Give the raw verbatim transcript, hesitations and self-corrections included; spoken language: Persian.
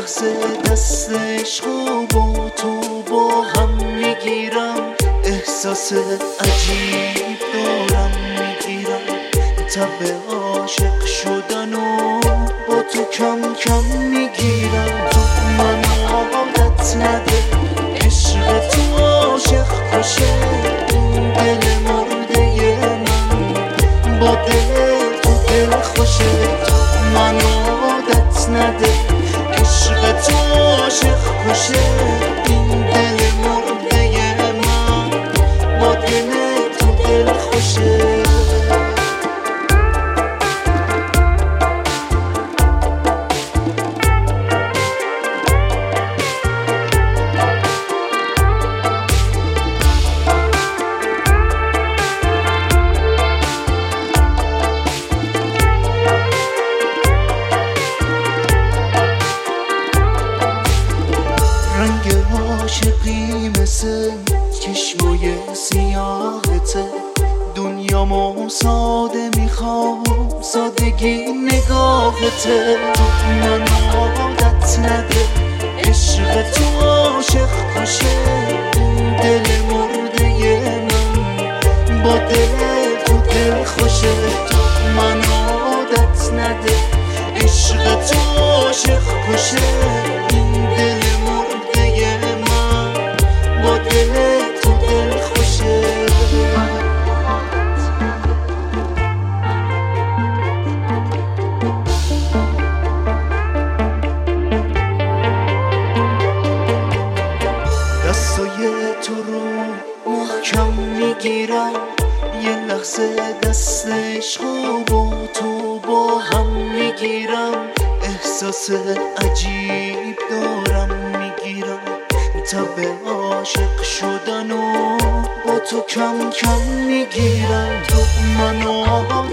لحظه دست عشقو با تو با هم میگیرم، احساس عجیب دارم میگیرم، تب عاشق شدن و با تو کم کم میگیرم. تو من عادت نده عشق تو عاشق کشه، این دل مرده من با دل تو دل خوشه. تو من عادت نده عشق تو عاشق کشه، این دل مرده من با دل تو دل خوشه. رنگ عاشقی مثل چشمای سیاهته، دنیامو ساده میخوام سادگی نگاهته. تو من عادت نده عشق تو عاشق کشه، این دل مرده من با دل تو دل خوشه. تو من عادت نده عشق تو عاشق کشه، این دل با دل تو دل خوشه. دستای تو رو محکم میگیرم، یه لحظه دست عشقو با تو با هم میگیرم، احساس عجیب دارم میگیرم، تب عاشق شدن و با تو کم کم میگیرم. تو منو